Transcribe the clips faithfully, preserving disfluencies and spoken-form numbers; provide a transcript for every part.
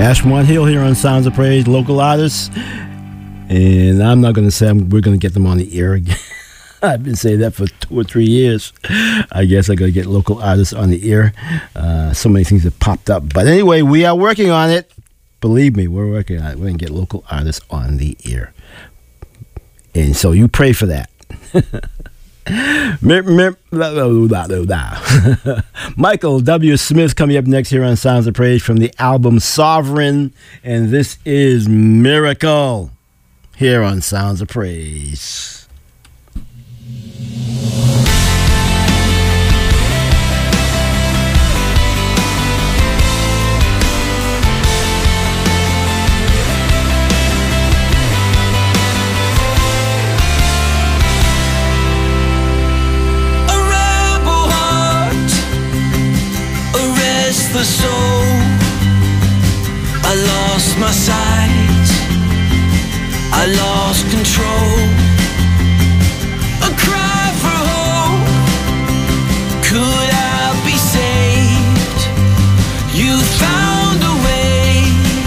Ashmont Hill here on Sounds of Praise, local artists. And I'm not going to say I'm, we're going to get them on the air again. I've been saying that for two or three years. I guess I got to get local artists on the air. Uh, so many things have popped up. But anyway, we are working on it. Believe me, we're working on it. We're going to get local artists on the air. And so you pray for that. Michael W. Smith coming up next here on Sounds of Praise from the album Sovereign, and this is Miracle here on Sounds of Praise. The soul, I lost my sight, I lost control. A cry for hope, could I be saved? You found a way,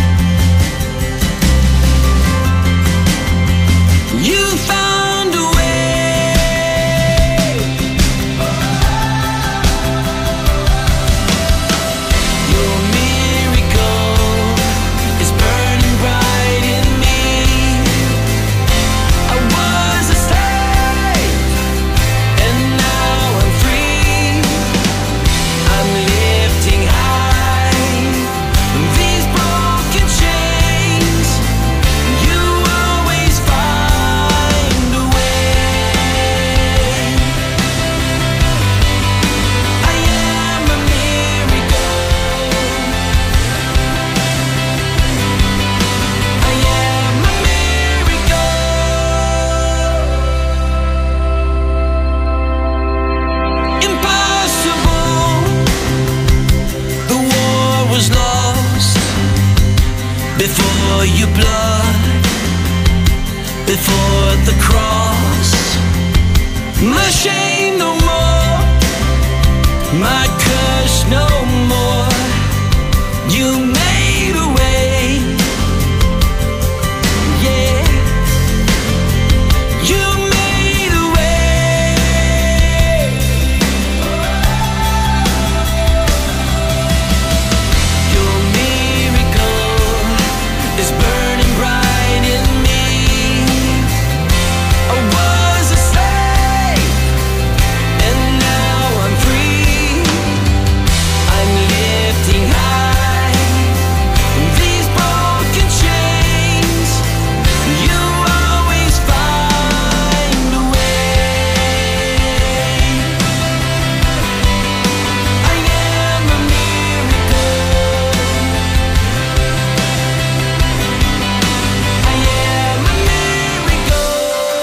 you found a way. Before your blood, before the cross, my shame no more, my curse no more. You made a way, yeah. You made a way. Your miracle is burning bright in me. I was a slave, and now I'm free. I'm lifting high these broken chains. You always find a way. I am a miracle. I am a miracle.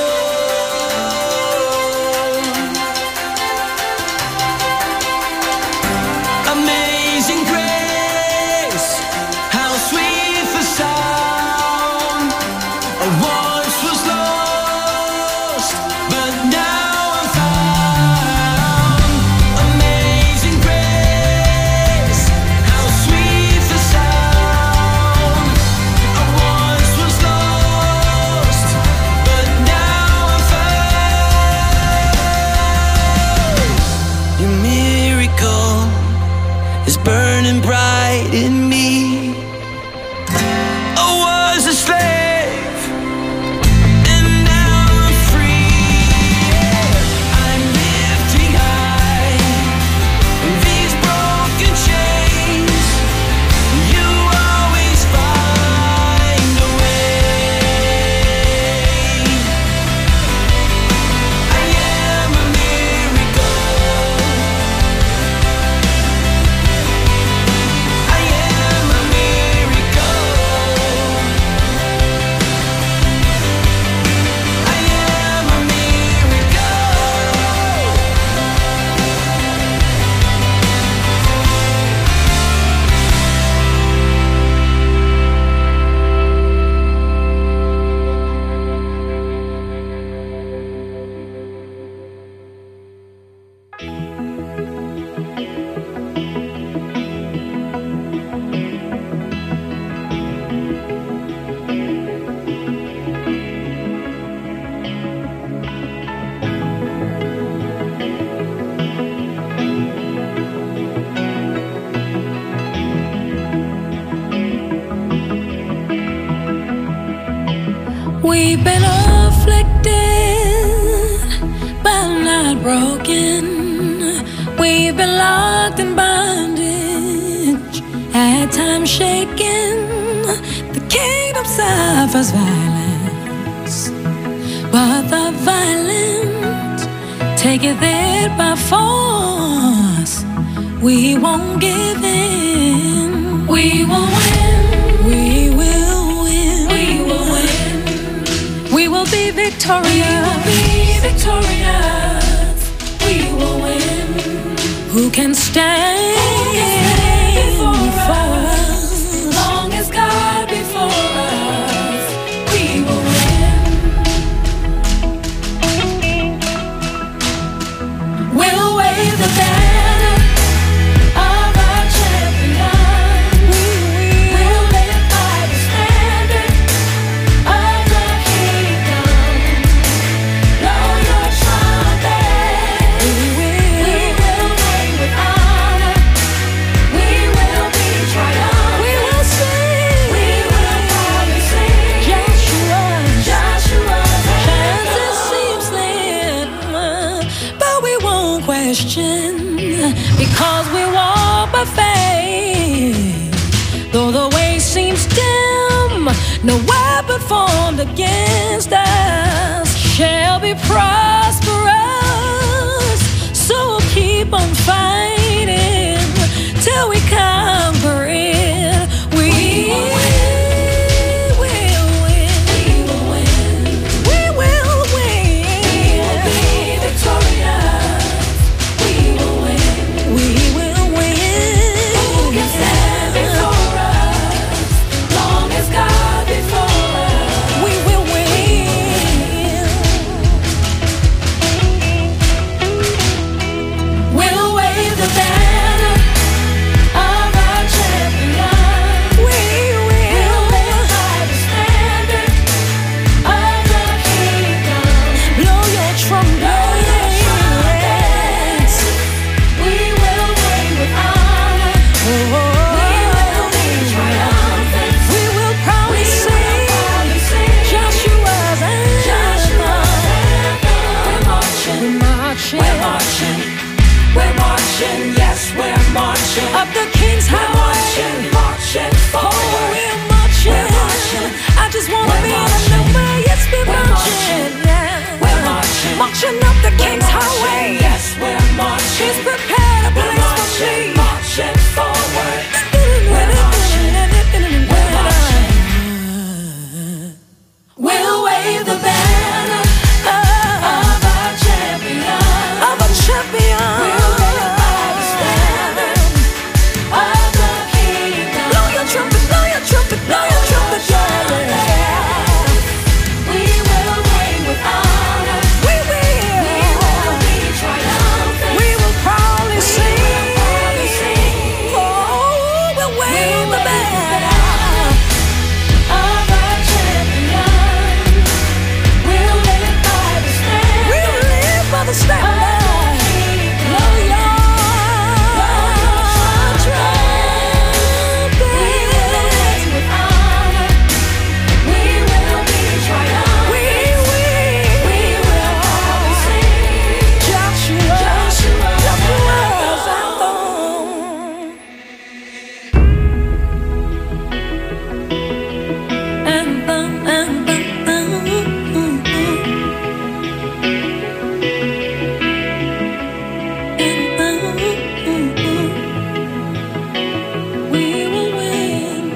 Amazing grace, how sweet the sound. I once was lost, but now I'm found. Amazing grace, how sweet the sound. I once was lost, but now I'm found. Your miracle is burning bright in me. I was a slave, and now I'm free. I'm lifting high these broken chains. You always find a way. I am a miracle. We've been afflicted, but not broken. We've been locked in bondage, at times shaken. The kingdom suffers violence, but the violent taketh it by force. We won't give in. We will win. We will win. We will win. We will be victorious. We will be victorious. We will win. Who can stand? Who can stand before us? Long as God before us, we will win. We'll wave the banner of our champion. We'll live by the standard of the kingdom. Blow your trumpet. We will reign with honor. We will be triumphant. We will sing. We will proudly sing. Joshua's Joshua's chances seem slim, but we won't question, because we walk by faith. Though the way seems dim, no weapon formed against us shall be prosperous. So we'll keep on fighting till we conquer it. We will win. We will win. We will win. We will be victorious. We will win. We will win. Who can stand before us? Long as God before us, we will win. We'll wave the banner of our champion. We will live by the standard of the kingdom. Blow your trumpet. We will reign with honor. We will be triumphant. We will proudly sing Joshua's anthem. We're marching. We're marching. We're marching. We're marching. Yes, we're marching. Up the King's Highway. Marching, marching forward. Oh, we're marching. We're marching. I just want to be in a new way. Yes, we're marching. Yeah. We're marching. Marching up the King's Highway. Yes, we're marching. He's prepared a place for me. Marching forward. We're marching. We're marching. We'll wave the banner of our champion. Of a champion. We'll live by the standard of the kingdom. Blow your trumpet, blow your trumpet, blow your trumpet, yeah. We will reign with honor. We will. We will be triumphant. We will proudly sing. Oh, we'll wave the banner of our champion. We'll live by the standard. We'll live by the standard. Blow your trumpet. We will reign with honor. We will be triumphant. We will. We will proudly sing Joshua. Joshua's anthem. Anthem, anthem, anthem. We will win.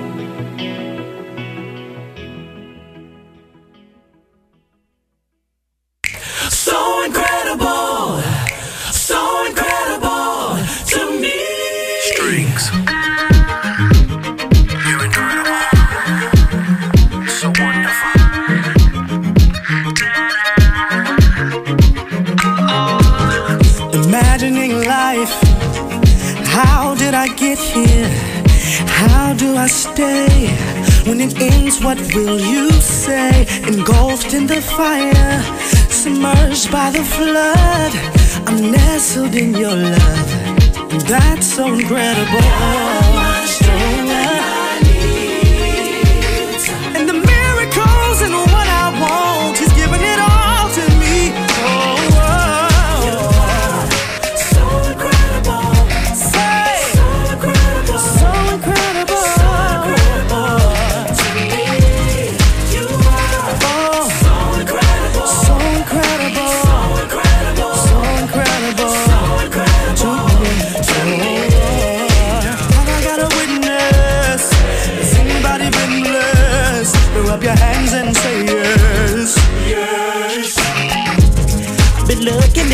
So incredible, so incredible to me. Strings. You're incredible. So wonderful. Imagining life, how did I get here? How do I stay? When it ends, what will you say? Engulfed in the fire, submerged by the flood, I'm nestled in your love. That's so incredible. And the miracles in what I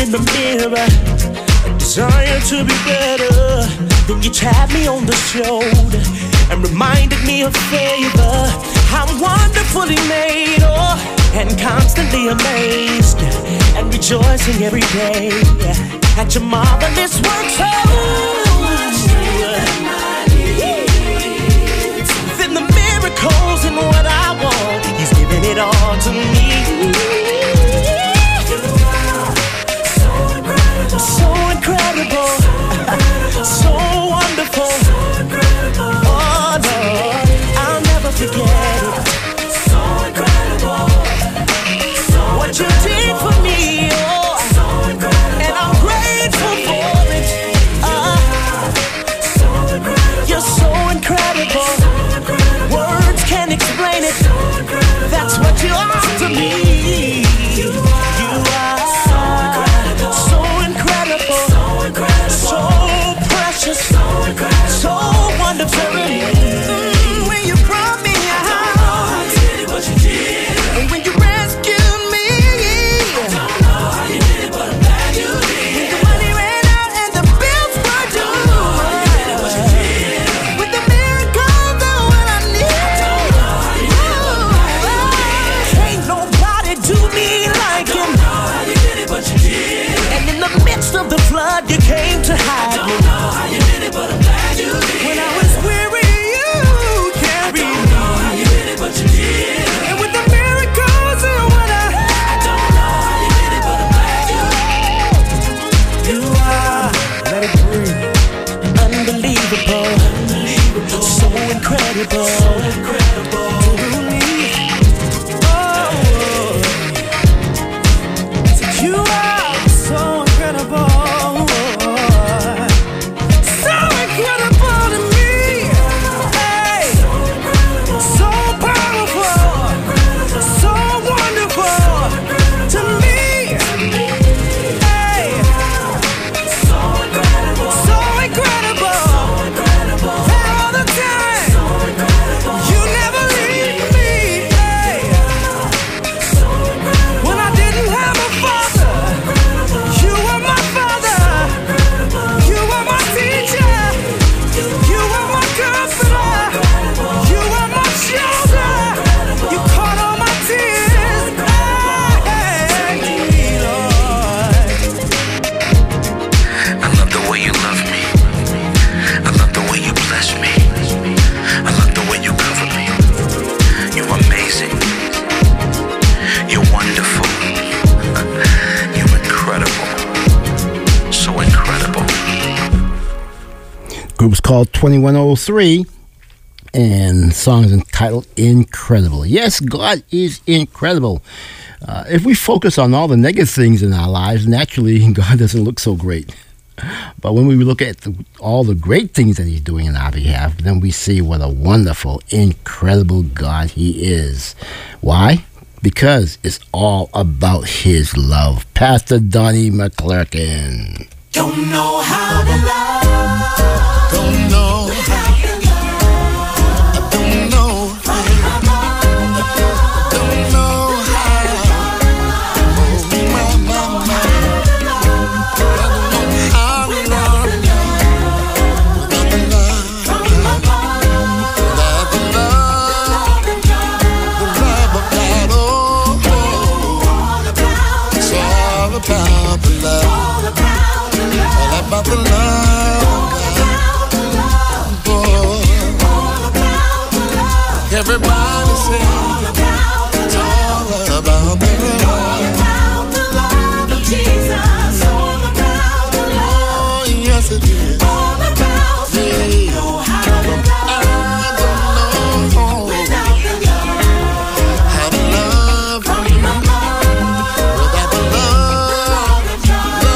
in the mirror, a desire to be better. Then you tapped me on the shoulder and reminded me of favor. I'm wonderfully made, oh, and constantly amazed and rejoicing every day at your marvelous works. Oh, then the miracles and what I want, He's giving it all to me. So incredible, so wonderful. Oh Lord, I'll never forget it. So incredible, what you did for me, oh, and I'm grateful for it. Uh, you're so incredible, words can't explain it. That's what you are to me. You are so incredible, so precious, so wonderful. Mm, when you brought me out, and when you rescued me, I don't know how you did it, but I'm glad you did. When the money ran out and the bills were due, with the miracles and what I need, I don't know how you did it, but I'm glad you did. Can't nobody do me like Him. I don't know how you did it, but you did. And in the midst of the flood, you came to hide me. I don't know how you did it, but I'm glad you did. When I was weary, you carried me. I don't know how you did it, but you did. And with the miracles and what I, I don't know how you did it, but I'm glad you did. You are, let it breathe, unbelievable, unbelievable, so incredible, so incredible. You are so incredible, so incredible to me. Hey, so powerful, so wonderful to me. Hey, so incredible, so incredible, all the time. You never leave me. Hey, when I didn't have a father, you were my father, you were my teacher, you were my comforter, you were my shoulder, you caught all my tears. Hey, Lord. I love the way you love me. I love the way you bless me. I love the way you cover me. You're amazing. You're wonderful. You're incredible. So incredible. Group is called twenty-one oh three, and the song is entitled Incredible. Yes, God is incredible. Uh, if we focus on all the negative things in our lives, naturally, God doesn't look so great. But when we look at the, all the great things that He's doing in our behalf, then we see what a wonderful, incredible God He is. Why? Because it's all about His love. Pastor Donnie McClurkin. Don't know how to love, Don't know, without the love, I don't know, don't know how. Oh, my, my, my. I don't know how to love without the love, without the love, the love of God. Oh, oh. It's all about the love, all about the love of God. Boy, everybody say it's all about the love of Jesus. Oh, yes it is. Yeah. I don't know how to love without the love,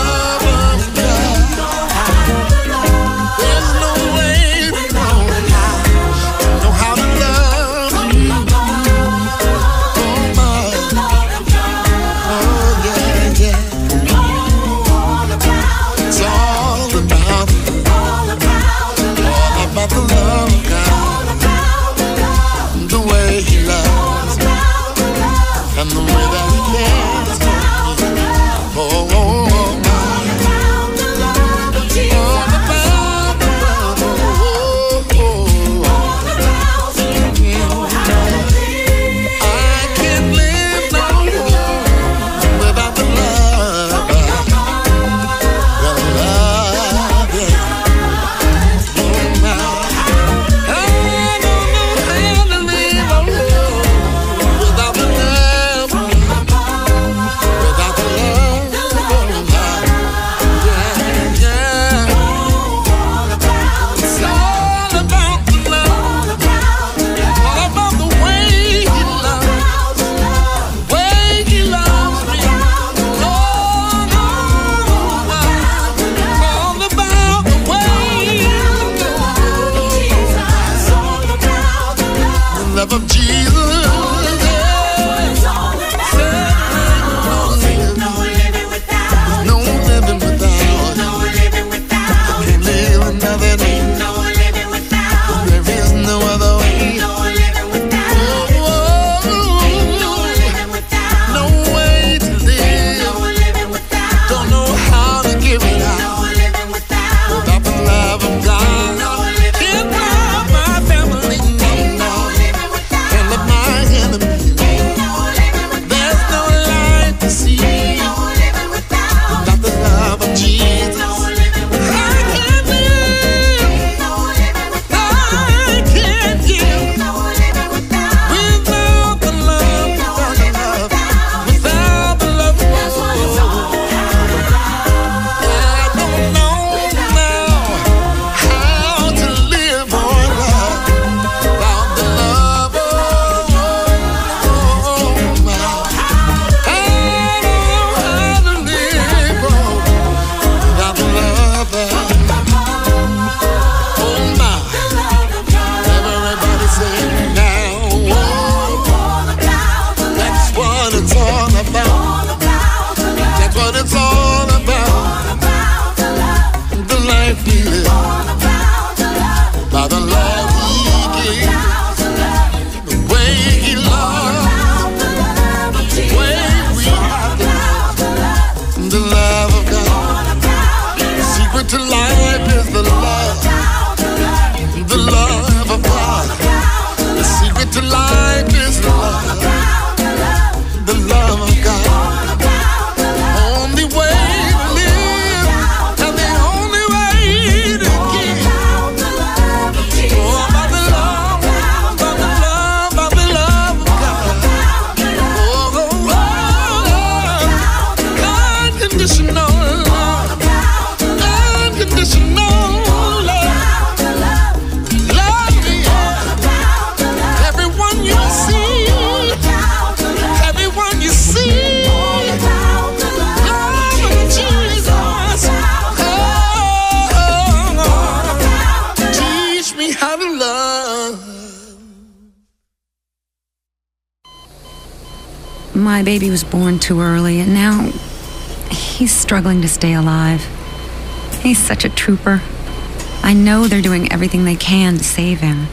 my baby was born too early, and now he's struggling to stay alive. He's such a trooper. I know they're doing everything they can to save him.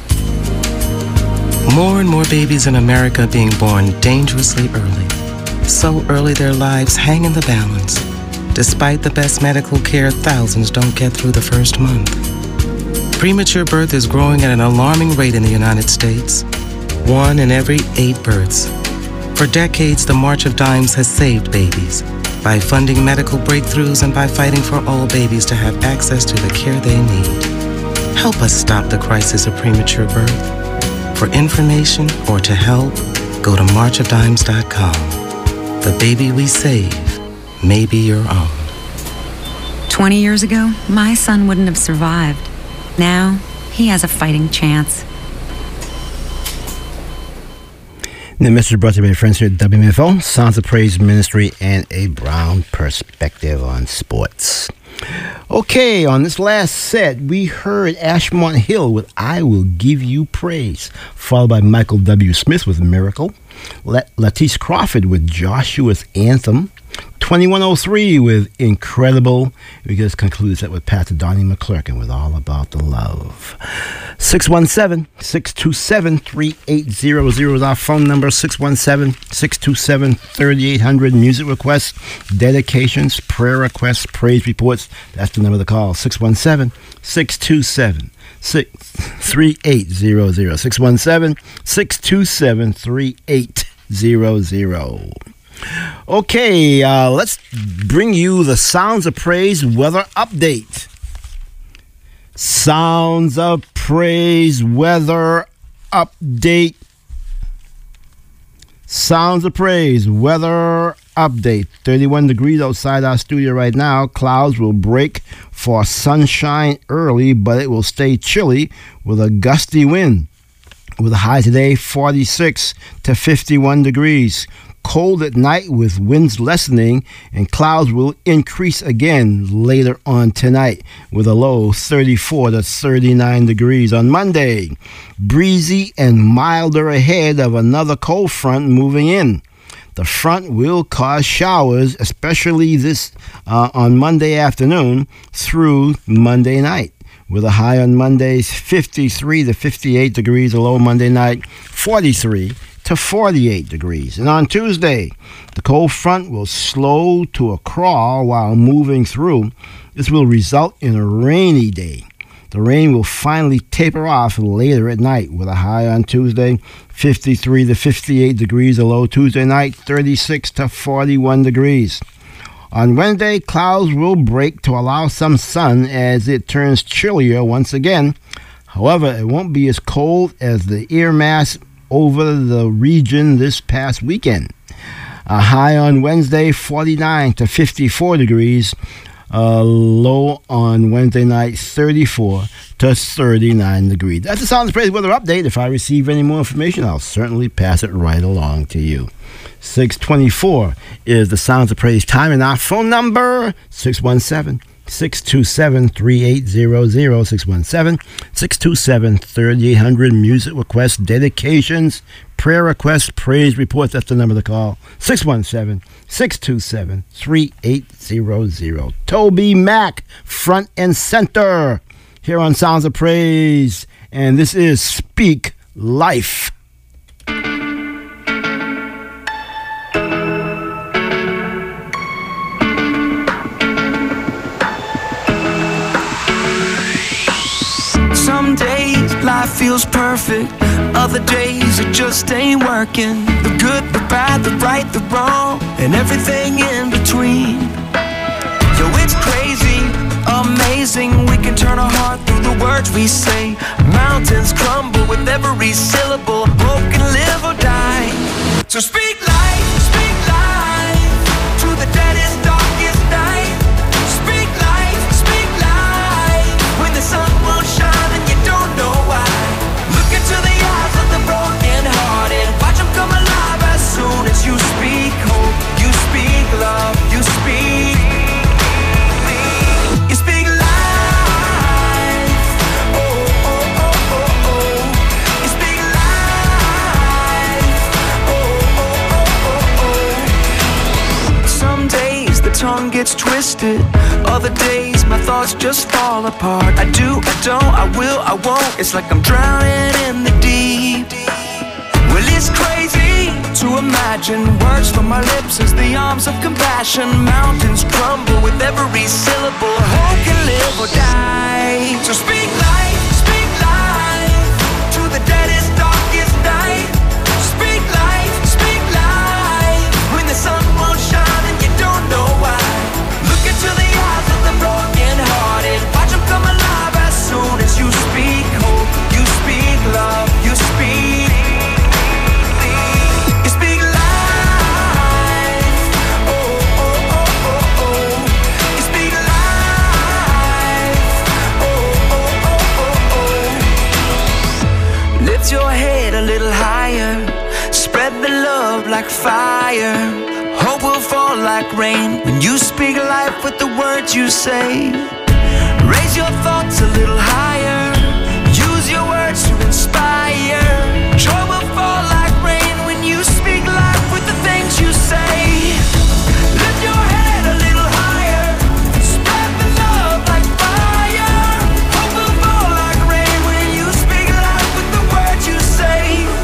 More and more babies in America are being born dangerously early. So early their lives hang in the balance. Despite the best medical care, thousands don't get through the first month. Premature birth is growing at an alarming rate in the United States. One in every eight births. For decades, the March of Dimes has saved babies by funding medical breakthroughs and by fighting for all babies to have access to the care they need. Help us stop the crisis of premature birth. For information or to help, go to march of dimes dot com. The baby we save may be your own. Twenty years ago, my son wouldn't have survived. Now, he has a fighting chance. The message is brought to you by friends here at W M F O, Sounds of Praise Ministry, and a Brown Perspective on Sports. Okay, on this last set, we heard Ashmont Hill with I Will Give You Praise, followed by Michael W. Smith with Miracle, Lat- Lattice Crawford with Joshua's Anthem, twenty-one oh three with Incredible. We just concluded that with Pastor Donnie McClurkin with All About the Love. six one seven, six two seven, three eight zero zero is our phone number. six one seven, six two seven, three eight zero zero. Music requests, dedications, prayer requests, praise reports. That's the number to call. six one seven, six two seven, three eight zero zero. six one seven, six two seven, three eight zero zero. Okay, uh, let's bring you the Sounds of Praise weather update. Sounds of Praise weather update. Sounds of Praise weather update. thirty-one degrees outside our studio right now. Clouds will break for sunshine early, but it will stay chilly with a gusty wind. With a high today, forty-six to fifty-one degrees. Cold at night with winds lessening, and clouds will increase again later on tonight with a low thirty-four to thirty-nine degrees on Monday. Breezy and milder ahead of another cold front moving in. The front will cause showers, especially this uh, on Monday afternoon through Monday night. With a high on Mondays, fifty-three to fifty-eight degrees, a low Monday night, forty-three to forty-eight degrees. And on Tuesday, the cold front will slow to a crawl while moving through. This will result in a rainy day. The rain will finally taper off later at night with a high on Tuesday, fifty-three to fifty-eight degrees, a low Tuesday night, thirty-six to forty-one degrees. On Wednesday, clouds will break to allow some sun as it turns chillier once again. However, it won't be as cold as the air mass over the region this past weekend. A high on Wednesday, forty-nine to fifty-four degrees. A low on Wednesday night, thirty-four to thirty-nine degrees. That's the Sounds of Praise weather update. If I receive any more information, I'll certainly pass it right along to you. six twenty-four is the Sounds of Praise time, and our phone number, six one seven, six two seven, three eight zero zero. six one seven, six two seven, three eight zero zero. Music requests, dedications, prayer requests, praise reports. That's the number to call. six one seven, six two seven, three eight zero zero. Toby Mac, front and center, here on Sounds of Praise. And this is Speak Life. Some days life feels perfect, other days it just ain't working. The good, the bad, the right, the wrong, and everything in between. Yo, it's crazy, amazing. We can turn our heart through the words we say. Mountains crumble with every syllable. Hope can live or die. So speak life, speak life to the deadest, darkest night. Speak life, speak life when the sun will shine. You speak hope, you speak love, you speak, you speak life, oh, oh, oh, oh, oh, you speak life, oh, oh, oh, tongue gets twisted. Other days my thoughts just fall apart. I do, I don't, I will, I won't. It's like I'm drowning in the deep. Well, it's crazy to imagine words from my lips as the arms of compassion. Mountains crumble with every syllable. Hope can live or die. So speak life, speak life to the deadest, darkest night. Speak life, speak life when the sun won't shine and you don't know why. Look into the eyes of the broken hearted. Watch them come alive as soon as you speak hope. You speak love, you speak. You speak life. Oh, oh, oh, oh, oh. You speak life. Oh, oh, oh, oh, oh. Lift your head a little higher. Spread the love like fire. Hope will fall like rain when you speak life with the words you say. Raise your thoughts a little higher. Use your words to inspire. Joy will fall like rain when you speak life with the things you say. Lift your head a little higher. Spread the love like fire. Hope will fall like rain when you speak life with the words you say.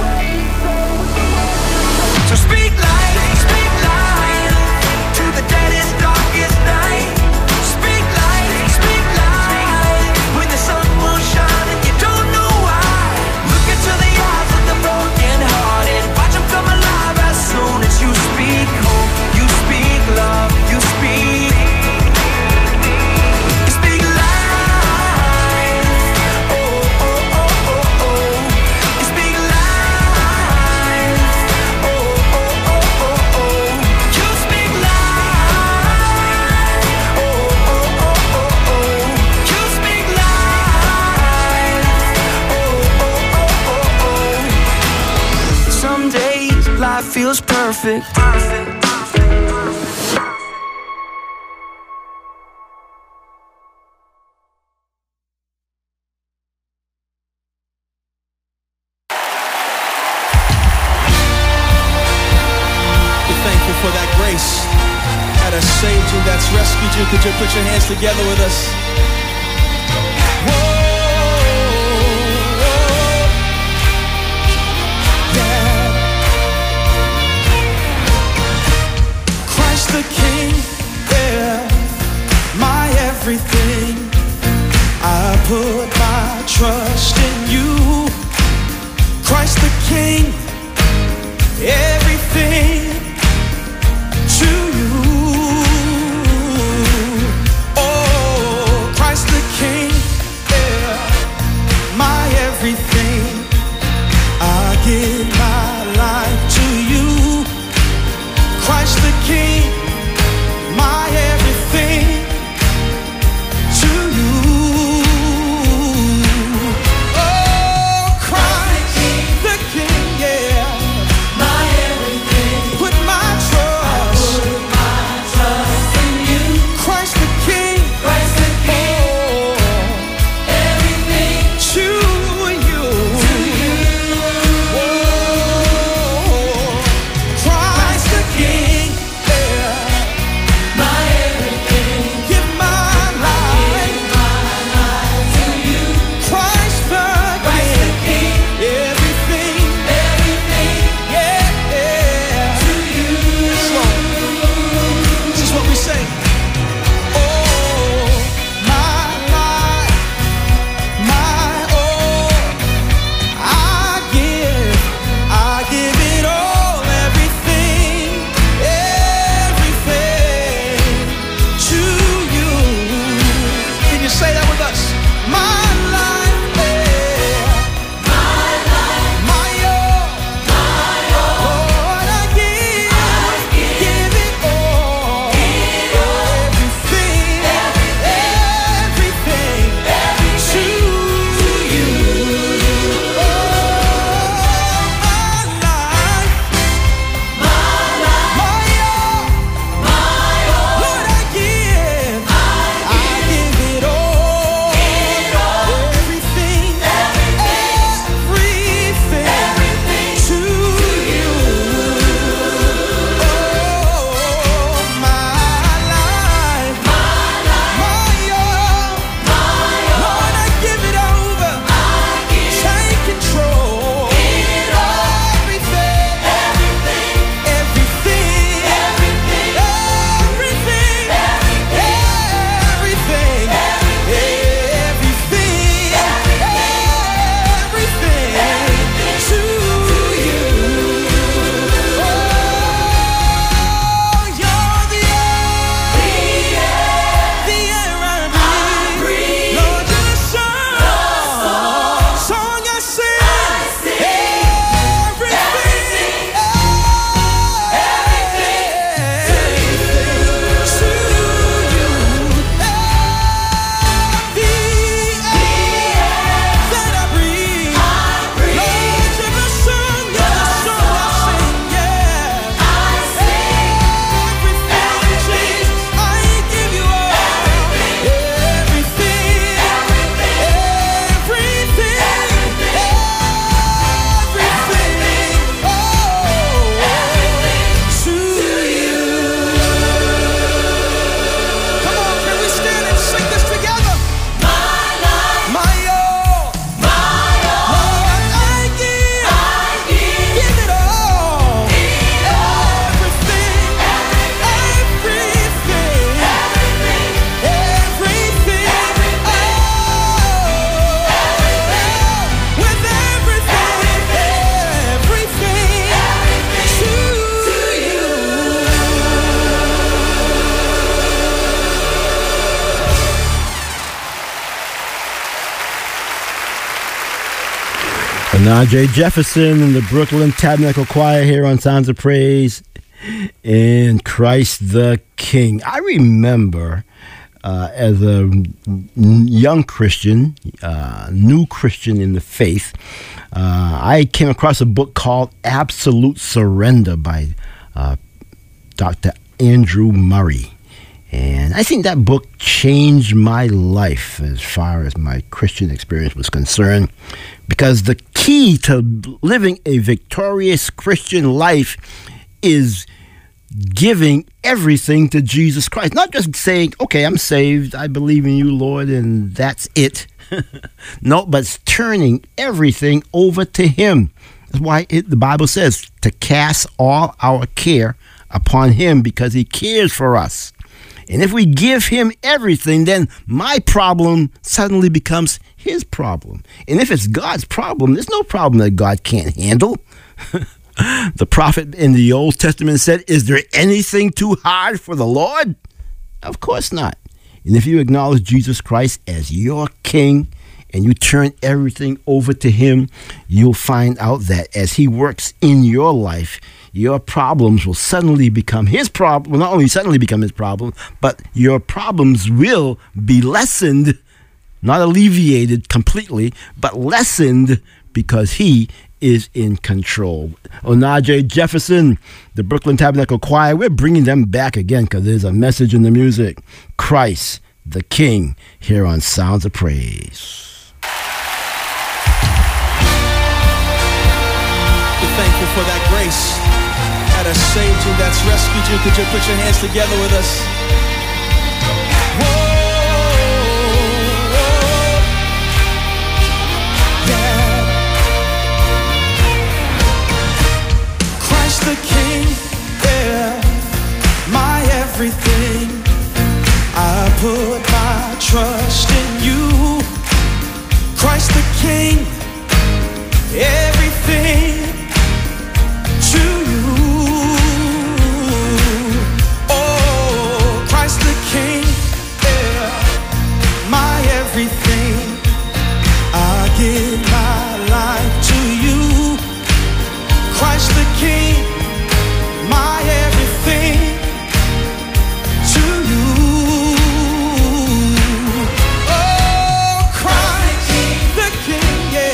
So speak life, speak life to the deadest, darkest night. Speak life, speak life when the sun won't shine and you don't know why. Look into the eyes of the broken hearted. Watch them come alive as soon as you speak hope. You speak love, you speak. You speak life. Oh, oh, oh, oh, oh. You speak life. Oh, oh, oh, oh, oh. You speak life. Oh, oh, oh, oh, oh. You speak life. Oh, oh, oh, oh, oh. Some days life feels perfect. We're thankful for that grace that has saved you, that's rescued you. Could you put your hands together with us? Whoa, yeah. Christ the King, yeah, my everything. I put my trust in you. Christ the King, everything to you. Oh, Christ the King, yeah, my everything. I give my life to you. Christ the King, my everything to you. Oh, Christ the King, yeah. Najee Jefferson and the Brooklyn Tabernacle Choir here on Sounds of Praise and Christ the King. I remember uh, as a young Christian, uh, new Christian in the faith, uh, I came across a book called Absolute Surrender by uh, Doctor Andrew Murray. And I think that book changed my life as far as my Christian experience was concerned, because the key to living a victorious Christian life is giving everything to Jesus Christ. Not just saying, okay, I'm saved, I believe in you, Lord, and that's it. No, but it's turning everything over to Him. That's why it, the Bible says to cast all our care upon Him, because He cares for us. And if we give Him everything, then my problem suddenly becomes His problem. And if it's God's problem, there's no problem that God can't handle. The prophet in the Old Testament said, is there anything too hard for the Lord? Of course not. And if you acknowledge Jesus Christ as your King and you turn everything over to Him, you'll find out that as He works in your life, your problems will suddenly become His problem. Well, not only suddenly become His problem, but your problems will be lessened, not alleviated completely, but lessened, because He is in control. Onaje Jefferson, the Brooklyn Tabernacle Choir, we're bringing them back again because there's a message in the music. Christ the King, here on Sounds of Praise. We're thankful for that grace that has saved you, that's rescued you. Could you put your hands together with us? Whoa, yeah. Christ the King, yeah, my everything. I put my trust in you. Christ the King, everything to you. Oh, Christ the King, yeah, my everything. I give my life to you. Christ the King, my everything to you. Oh, Christ the King, yeah.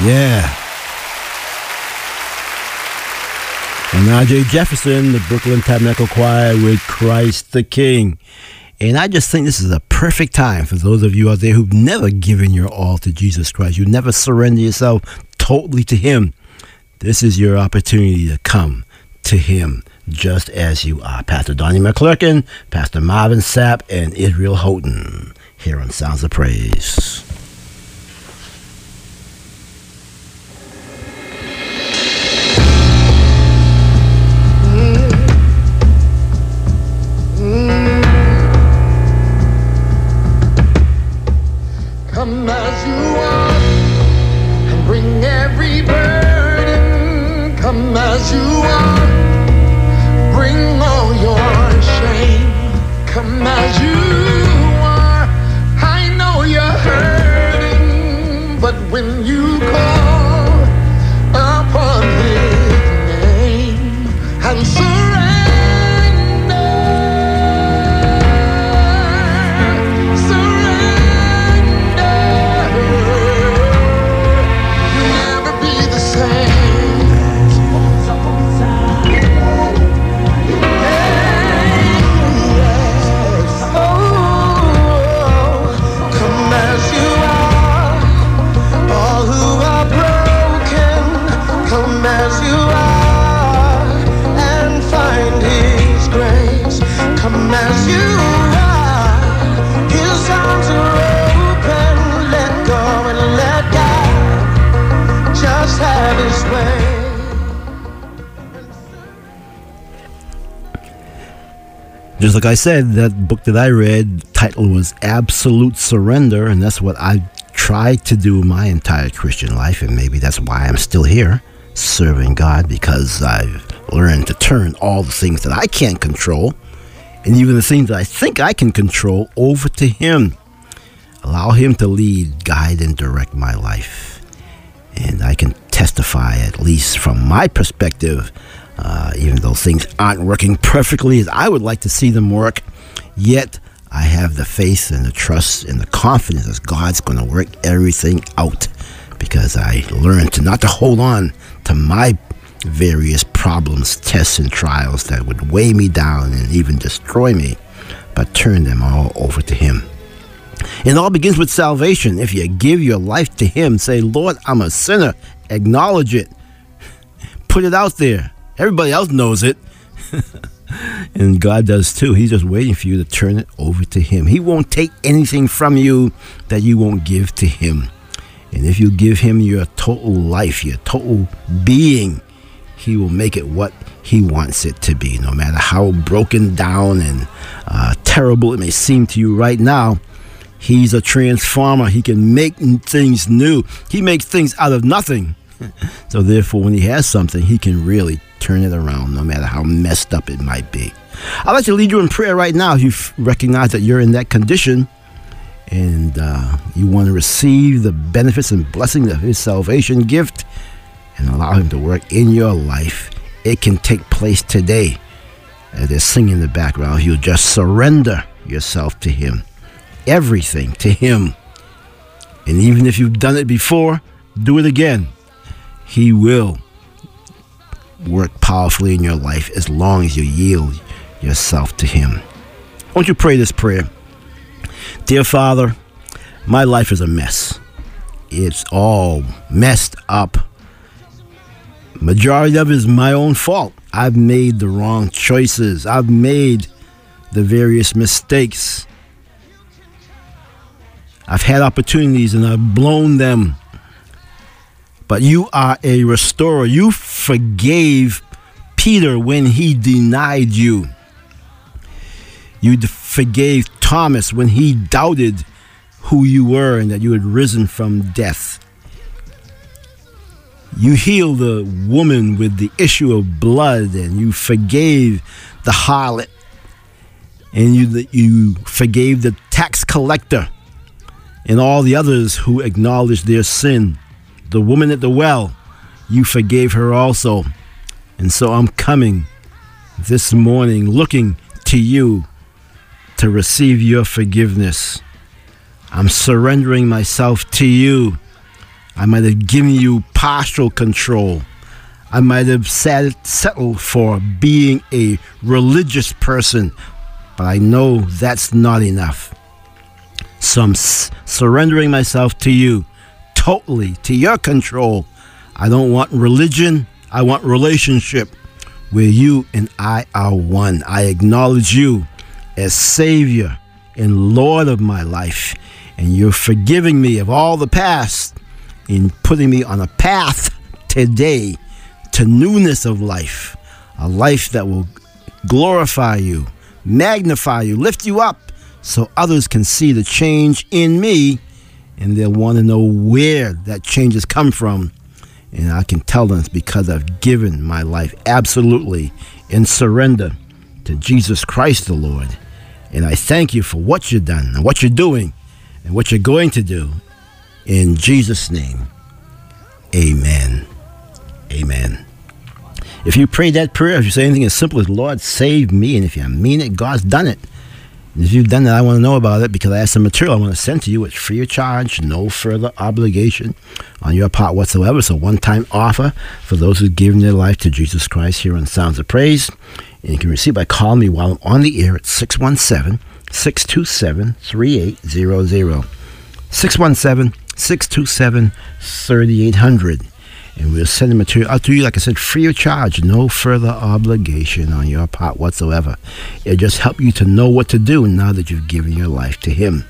Yeah. And R J Jefferson, the Brooklyn Tabernacle Choir with Christ the King. And I just think this is a perfect time for those of you out there who've never given your all to Jesus Christ. You never surrender yourself totally to Him. This is your opportunity to come to Him just as you are. Pastor Donnie McClurkin, Pastor Marvin Sapp, and Israel Houghton here on Sounds of Praise. Come as you are and bring every burden. Come as you are, bring all your shame. Come as you are, I know you're hurting, but when you call upon His name and surrender, come as you are, His arms are open. Let go and let God just have His way. Just like I said, that book that I read, the title was Absolute Surrender, and that's what I tried to do my entire Christian life, and maybe that's why I'm still here, serving God, because I've learned to turn all the things that I can't control, and even the things that I think I can control, over to Him. Allow Him to lead, guide, and direct my life. And I can testify, at least from my perspective, uh, even though things aren't working perfectly as I would like to see them work, yet I have the faith and the trust and the confidence that God's going to work everything out, because I learned to not to hold on to my various problems, tests, and trials that would weigh me down and even destroy me, but turn them all over to Him. It all begins with salvation. If you give your life to Him, say, Lord, I'm a sinner, acknowledge it, put it out there. Everybody else knows it. And God does too. He's just waiting for you to turn it over to Him. He won't take anything from you that you won't give to Him. And if you give Him your total life, your total being, He will make it what He wants it to be. No matter how broken down and uh, terrible it may seem to you right now, He's a transformer. He can make things new. He makes things out of nothing. So therefore, when He has something, He can really turn it around, no matter how messed up it might be. I'd like to lead you in prayer right now. If you recognize that you're in that condition and uh, you want to receive the benefits and blessings of His salvation gift and allow Him to work in your life, it can take place today. As they're singing in the background, you'll just surrender yourself to Him. Everything to Him. And even if you've done it before, do it again. He will work powerfully in your life as long as you yield yourself to Him. Won't you pray this prayer? Dear Father, my life is a mess. It's all messed up. Majority of it is my own fault. I've made the wrong choices. I've made the various mistakes. I've had opportunities and I've blown them. But you are a restorer. You forgave Peter when he denied you. You forgave Thomas when he doubted who you were and that you had risen from death. You healed the woman with the issue of blood, and you forgave the harlot, and you, you forgave the tax collector and all the others who acknowledged their sin. The woman at the well, you forgave her also. And so I'm coming this morning looking to you to receive your forgiveness. I'm surrendering myself to you. I might have given you partial control. I might have sat, settled for being a religious person, but I know that's not enough. So I'm s- surrendering myself to you, totally to your control. I don't want religion, I want relationship where you and I are one. I acknowledge you as Savior and Lord of my life, and you're forgiving me of all the past and putting me on a path today to newness of life, a life that will glorify you, magnify you, lift you up, so others can see the change in me, and they'll want to know where that change has come from. And I can tell them it's because I've given my life absolutely in surrender to Jesus Christ the Lord. And I thank you for what you've done and what you're doing and what you're going to do. In Jesus' name, amen. Amen. If you pray that prayer, if you say anything as simple as, Lord, save me, and if you mean it, God's done it. And if you've done that, I want to know about it, because I have some material I want to send to you. It's free of charge, no further obligation on your part whatsoever. It's a one-time offer for those who've given their life to Jesus Christ here on Sounds of Praise. And you can receive by calling me while I'm on the air at six one seven, six two seven, three eight zero zero. six one seven, six two seven, three eight zero zero. And we'll send the material out to you, like I said, free of charge, no further obligation on your part whatsoever. It'll just help you to know what to do now that you've given your life to Him.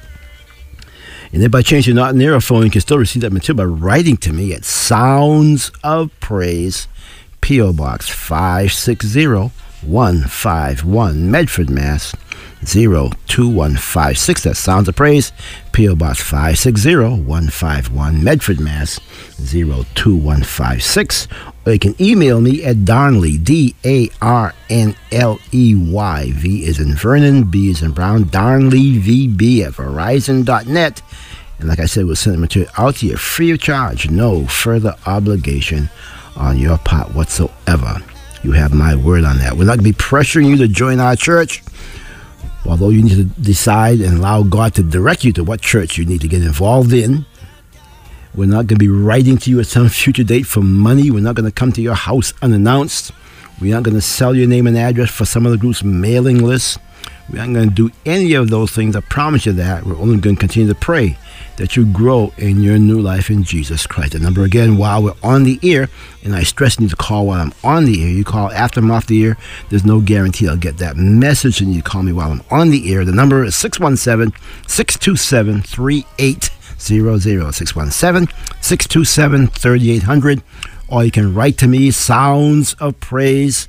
And if by chance you're not an aerophone, you can still receive that material by writing to me at Sounds of Praise, P O Box five six zero, one five one, Medford, Mass. zero two one five six. That's Sounds of Praise, P O Box five six zero, one five one, Medford, Mass. zero two one five six. Or you can email me at Darnley, D A R N L E Y. V is in Vernon, B is in Brown, Darnley V B at Verizon dot net. And like I said, we'll send the material out to you free of charge, no further obligation on your part whatsoever. You have my word on that. We're not going to be pressuring you to join our church, although you need to decide and allow God to direct you to what church you need to get involved in. We're not going to be writing to you at some future date for money. We're not going to come to your house unannounced. We're not going to sell your name and address for some of the group's mailing lists. We're not going to do any of those things. I promise you that. We're only going to continue to pray that you grow in your new life in Jesus Christ. The number again, while we're on the air, and I stress you need to call while I'm on the air. You call after I'm off the air, there's no guarantee I'll get that message, and you call me while I'm on the air. The number is six one seven, six two seven, three eight zero zero. six one seven, six two seven, three eight zero zero. Or you can write to me, Sounds of Praise,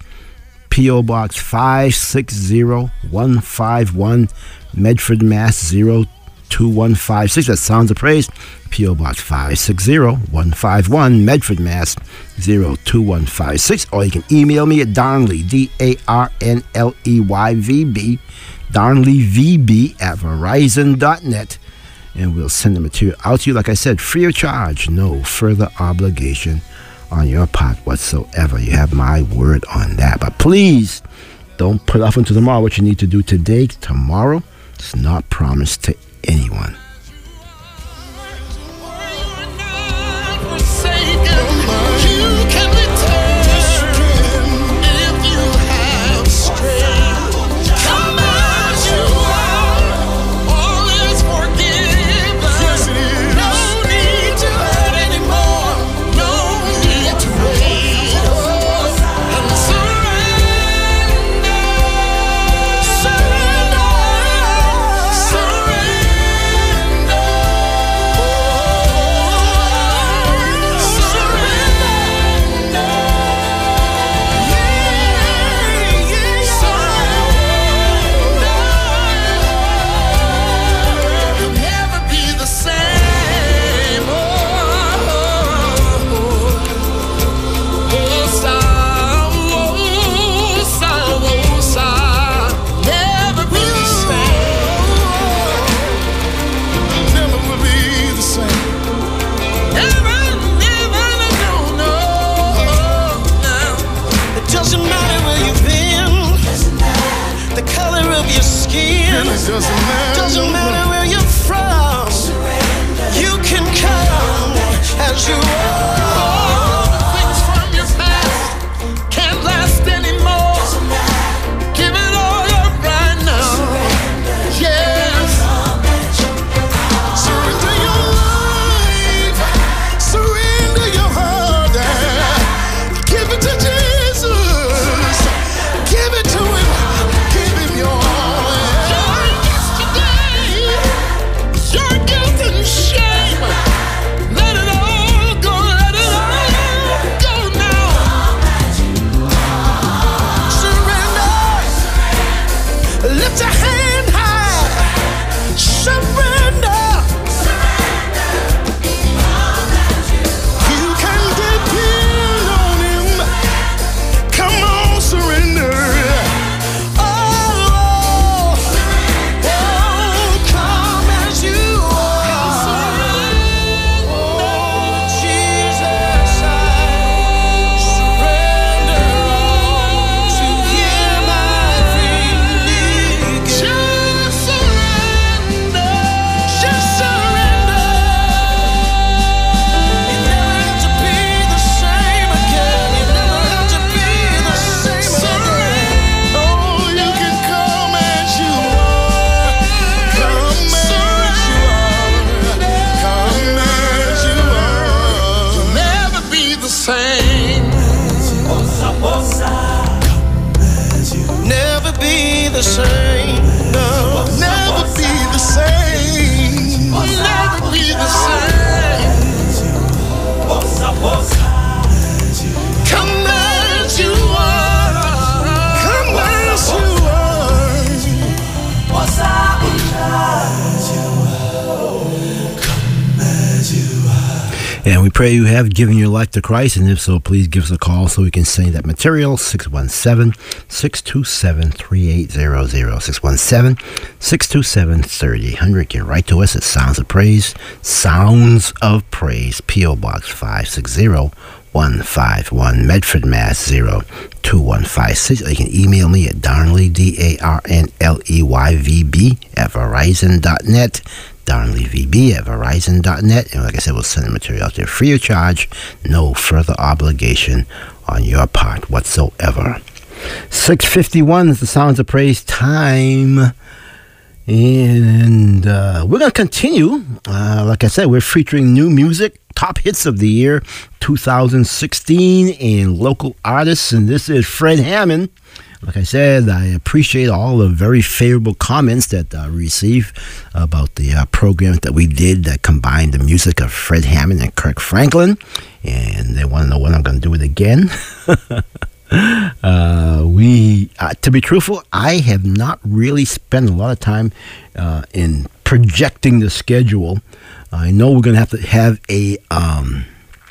P O Box five six zero, one five one, Medford, Mass. zero two one five six. That Sounds of Praise, P O Box five six zero, one five one, Medford, Mass. zero two one five six. Or you can email me at Darnley, D A R N L E Y V B, Darnley V B at Verizon dot net. And we'll send the material out to you, like I said, free of charge, no further obligation on your part whatsoever. You have my word on that. But please don't put off until tomorrow what you need to do today. Tomorrow is not promised to anyone. Surrender. same. Never be the same. No, never be the same. Never be the same. Come as you are. Come as you And we pray you have given your life to Christ, and if so, please give us a call so we can send you that material. six one seven, six two seven, three eight zero zero. six one seven, six two seven, three zero zero. Get right to us at Sounds of Praise. Sounds of Praise, P O. Box five six zero one five one, Medford, Mass. zero two one five six. You can email me at Darnley, D A R N L E Y V B, at Verizon dot net. Darnley V B at Verizon dot net. And like I said, we'll send the material out there free of charge. No further obligation on your part whatsoever. six fifty-one is the Sounds of Praise time. And uh, we're going to continue. Uh, like I said, we're featuring new music, top hits of the year two thousand sixteen, and local artists. And this is Fred Hammond. Like I said, I appreciate all the very favorable comments that I uh, received about the uh, program that we did that combined the music of Fred Hammond and Kirk Franklin. And they want to know when I'm going to do it again. uh, we, uh, to be truthful, I have not really spent a lot of time uh, in projecting the schedule. I know we're going to have to have a um,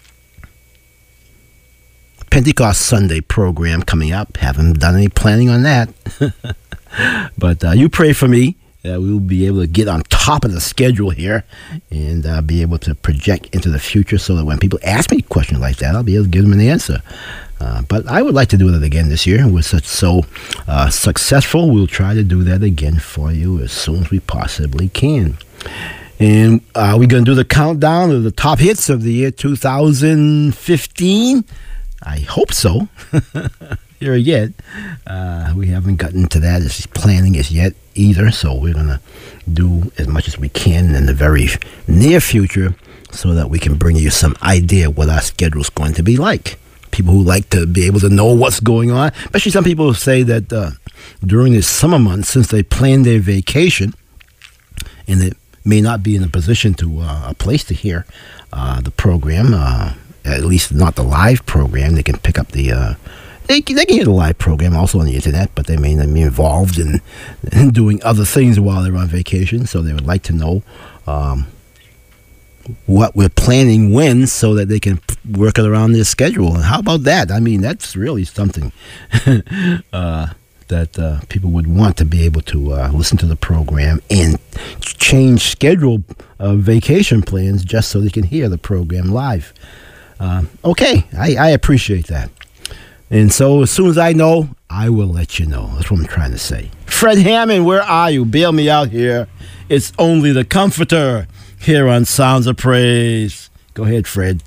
Pentecost Sunday program coming up. Haven't done any planning on that. But uh, you pray for me. Uh, we will be able to get on top of the schedule here and uh, be able to project into the future so that when people ask me questions like that, I'll be able to give them an answer. Uh, but I would like to do that again this year. We're such so uh, successful. We'll try to do that again for you as soon as we possibly can. And uh, we're going to do the countdown of the top hits of the year two thousand fifteen. I hope so. Here again, uh, we haven't gotten to that as planning as yet either, so we're going to do as much as we can in the very near future so that we can bring you some idea what our schedule is going to be like. People who like to be able to know what's going on, especially some people who say that uh, during the summer months, since they plan their vacation and they may not be in a position to, uh, a place to hear uh, the program, uh, at least not the live program. They can pick up the, uh, they, they can hear the live program also on the internet, but they may not be involved in, in doing other things while they're on vacation. So they would like to know um, what we're planning when so that they can work it around their schedule. And how about that? I mean, that's really something uh, that uh, people would want to be able to uh, listen to the program and change schedule uh, vacation plans just so they can hear the program live. Uh, okay, I, I appreciate that. And so as soon as I know, I will let you know. That's what I'm trying to say. Fred Hammond, where are you? Bail me out here. It's only the Comforter here on Sounds of Praise. Go ahead, Fred.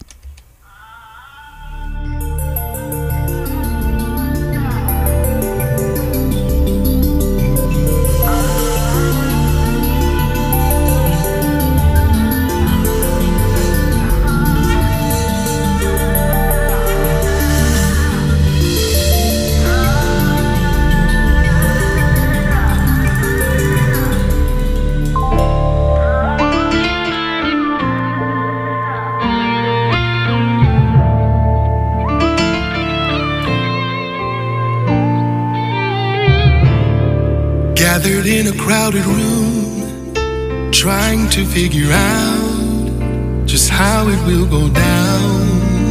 Gathered in a crowded room, trying to figure out just how it will go down.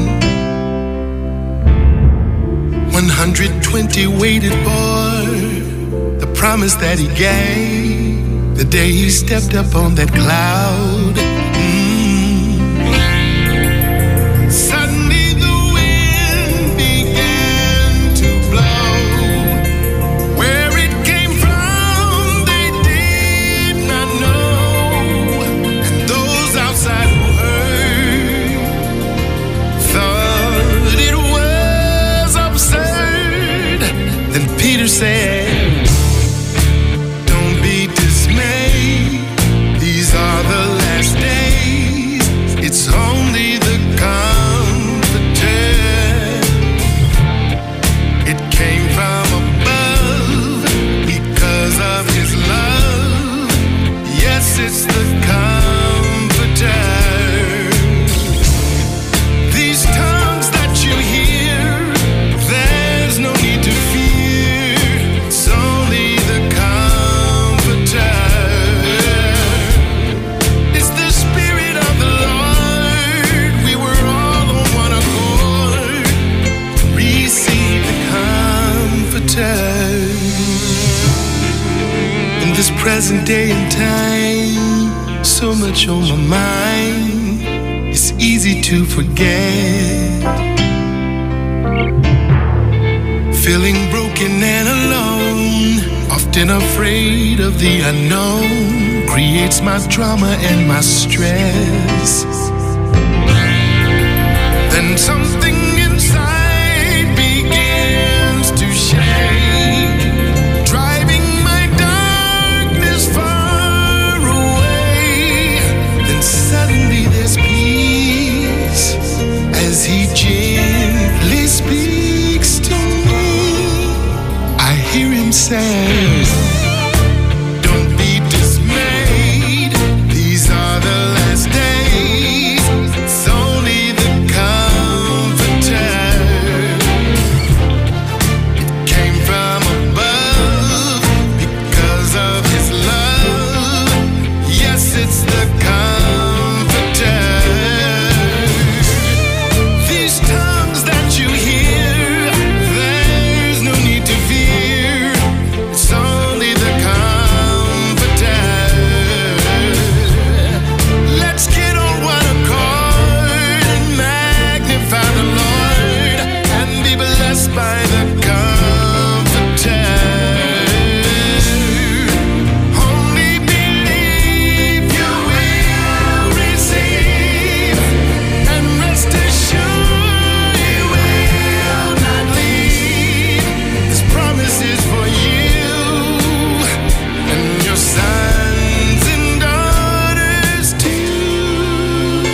one hundred twenty waited for the promise that he gave the day he stepped up on that cloud. Mm. Suddenly the wind began to blow. Where it came from, they did not know. And those outside who heard thought it was absurd. Then Peter said, "Don't be dismayed. These are the last days. It's only the Comforter. present day and time, so much on my mind, it's easy to forget. Feeling broken and alone, often afraid of the unknown, creates my drama and my stress. Then something inside begins to shake, driving my darkness far away. Then suddenly there's peace as he gently speaks to me. I hear him say, don't be dismayed, these are the last days. It's only the comforter. It came from above because of his love. Yes, it's the comforter. These tongues that you hear, there's no need to fear. It's only the comforter. Let's get on one accord and magnify the Lord and be blessed by the comforter. Only believe you will receive, and rest assured he will not leave. His promise is for you and your sons and daughters too.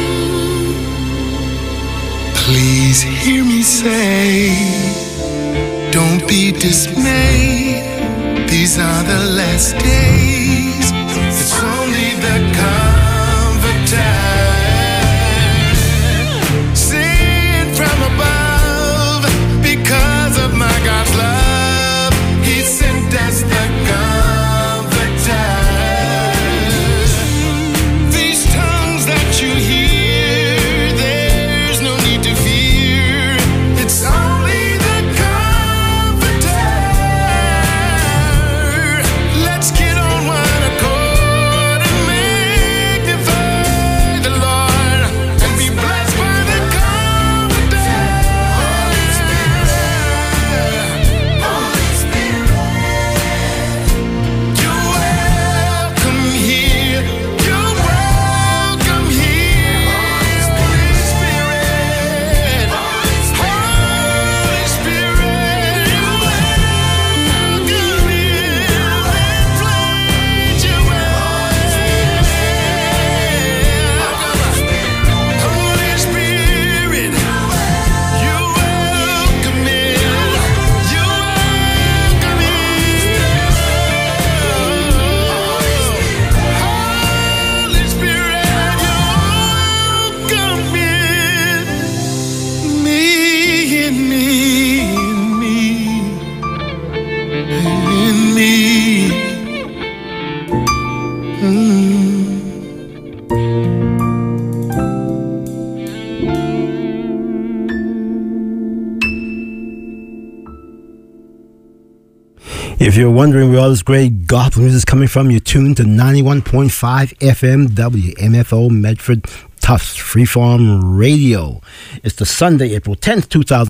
Please hear me say, don't be dismayed, these are the last days. It's only the comforter. Sent from above because of my God's love. He sent us the comforter. These tongues that you hear, there's no need to fear. It's only the comforter. Let's get on one accord and magnify the Lord and be blessed by the comforter. Holy Spirit, Holy Spirit, you're welcome here. You're welcome here. Holy Spirit, Holy Spirit, you're welcome here. Please, you're welcome. Holy Spirit, you're welcome here. You're welcome here. Holy Spirit, you're welcome in me and me and me and me. If you're wondering where all this great gospel music is coming from, you're tuned to ninety-one point five F M W M F O Medford Tufts Freeform Radio. It's the Sunday, April tenth, two thousand